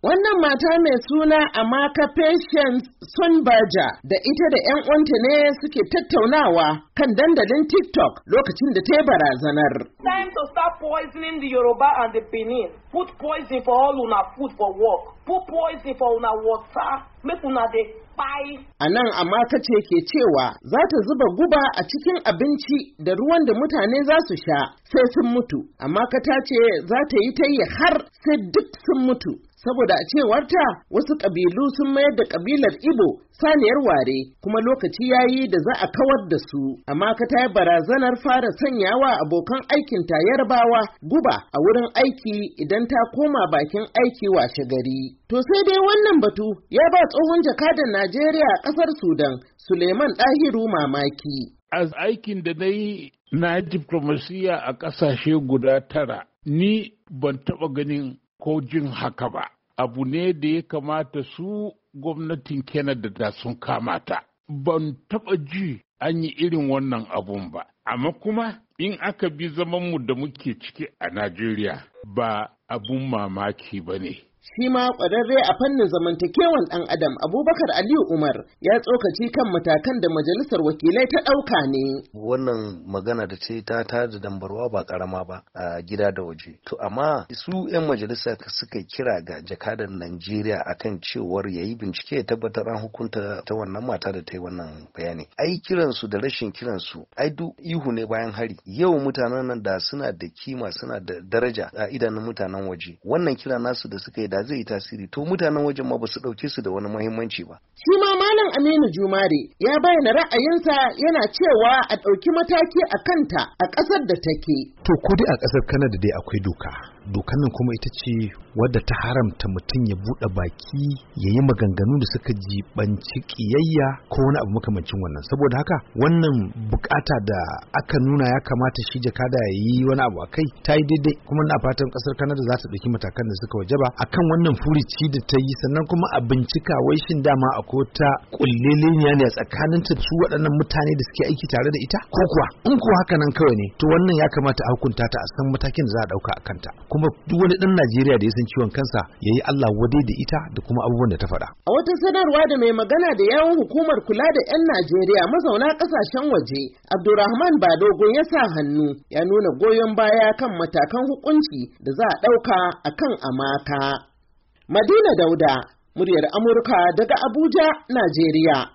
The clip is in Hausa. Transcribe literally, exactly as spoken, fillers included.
Wannan mata mai suna Amaka Patience Sonbaja da ita da 'yan uwanta ne suke tattaunawa kan dandalin TikTok lokacin da ta yi barazanar. Time to start poisoning the Yoruba and the Benin. Put poison for all una food for work. Put poison for una water. Make una dey buy. A nan Amaka ce ke cewa za ta zuba guba a cikin abinci da ruwan da mutane za su sha sai sun mutu. Amaka ta ce za ta yi ta yi har sai duk sun mutu. Saboda a cewarta wasu ƙabilu sun mayar da ƙabilar Igbo saniyar ware kuma lokaci yayi da za a kawar da su. Amma ka ta yi barazanar fara sanyawa abokan aikinta Yarbawa guba a wurin aiki idan ta koma bakin aiki washe gari. To sai dai wannan batu ya ba tsohon jakadan Najeriya a ƙasar Sudan, Suleiman Dahiru mamaki. A aikin da na yi na diplomasiya a ƙasashe guda tara, ni ban taɓa ganin ko jin haka ba. Abu ne da ya kamata su gwamnatin Canada da sun kamata. Ban taɓa ji an yi irin wannan abun ba. Amma kuma in aka bi zamanmu da muke ciki a Najeriya ba abun mamaki ba ne. Shi ma ƙwararre a fannin zamantakewan ɗan adam Abubakar Aliyu Umar ya tsokaci kan matakan da majalisar wakilai ta ɗauka ne. Wannan magana da ce ta ta da dambarwa ba ƙarama ba a gida da waje. To amma su 'yan majalisa suka kira ga jakadan Najeriya akan cewar ya yi bincike ya tabbatar an hukunta ta wannan mata da ta yi wannan bayani. Ai kiransu da rashin kiransu ai duk ihu ne bayan hari. Yau mutanen nan da suna da kima suna da daraja a idanun mutanen waje. Wannan kira nasu da suka yi da zai yi tasiri to mutanen wajen ma ba su ɗauke su da wani muhimmanci ba. Shi ma Malam Aminu Jumare ya bayyana ra'ayinsa yana cewa a ɗauki mataki a kanta a ƙasar da take. To ko dai a ƙasar Canada dai akwai doka. Dokan nan kuma ita ce wadda ta haramta mutum ya buɗe baki ya yi maganganu da suka jibanci ƙiyayya ko wani abu makamancin wannan. Saboda haka wannan bukata da aka nuna ya kamata shi jakada ya yi wani abu a kai ta yi daidai kuma na fatan ƙasar Canada za ta ɗauki matakan da suka wajaba akan wannan furici da ta yi sannan kuma a bincika wai shin dama akwai ta kulleleniya ne a tsakanin ta su waɗannan mutane da suke aiki tare da ita ko kuwa in kuwa haka nan kawai ne to wannan ya kamata a hukunta ta a san matakin da za a ɗauka a kanta kuma duk wani ɗan Najeriya da ya san ciwon kansa ya yi Allah wadai da ita da kuma abubuwan da ta faɗa. A wata sanarwa da mai magana da yawun hukumar kula da 'yan Najeriya mazauna ƙasashen waje Abdulrahman Badogo ya sa hannu ya nuna goyon baya kan matakan hukunci da za a ɗauka a kan Amaka. Madina Dauda, muryar Amurka daga Abuja, Najeriya.